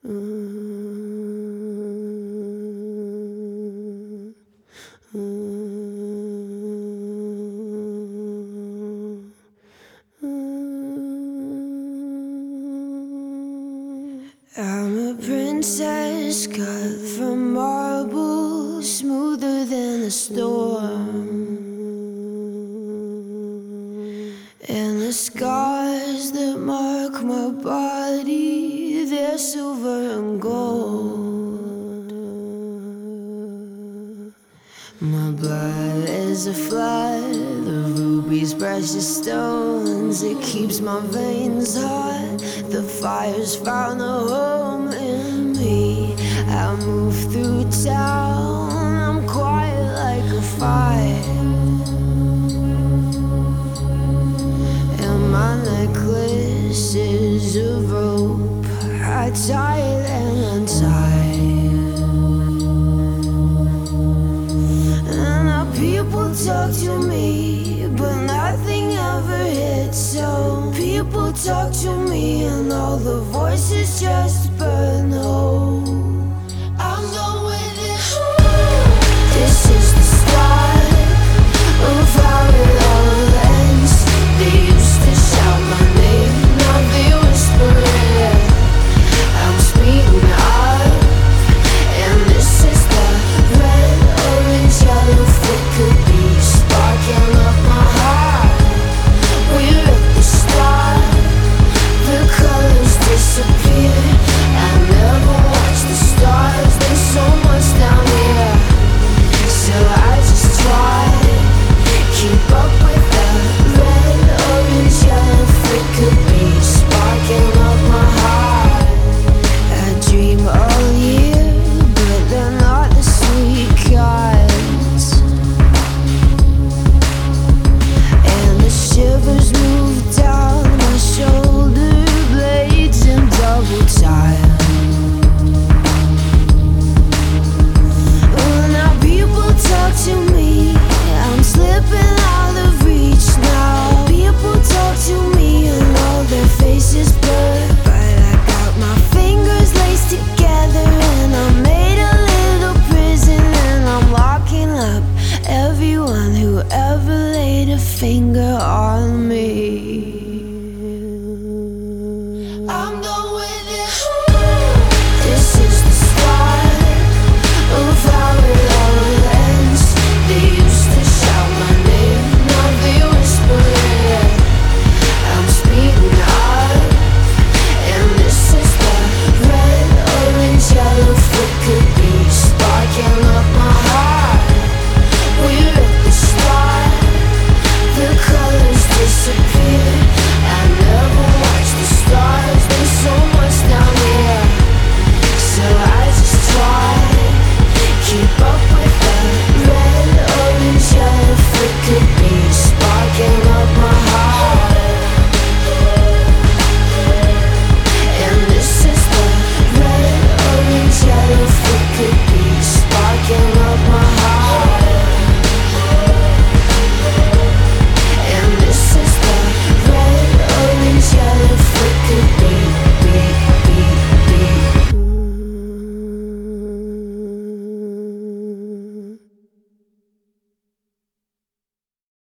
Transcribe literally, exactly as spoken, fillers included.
I'm a princess cut from marble, smoother than a storm. And the scars that mark my body, they're silver and gold. My blood is a flood, the rubies, precious stones. It keeps my veins hot, the fire's found a home in me. I move through town, I'm quiet like a fire. And my necklace is of rope, I tie it and untie. People talk to me, but nothing ever hits. So people talk to me, and all the voices just burn holes.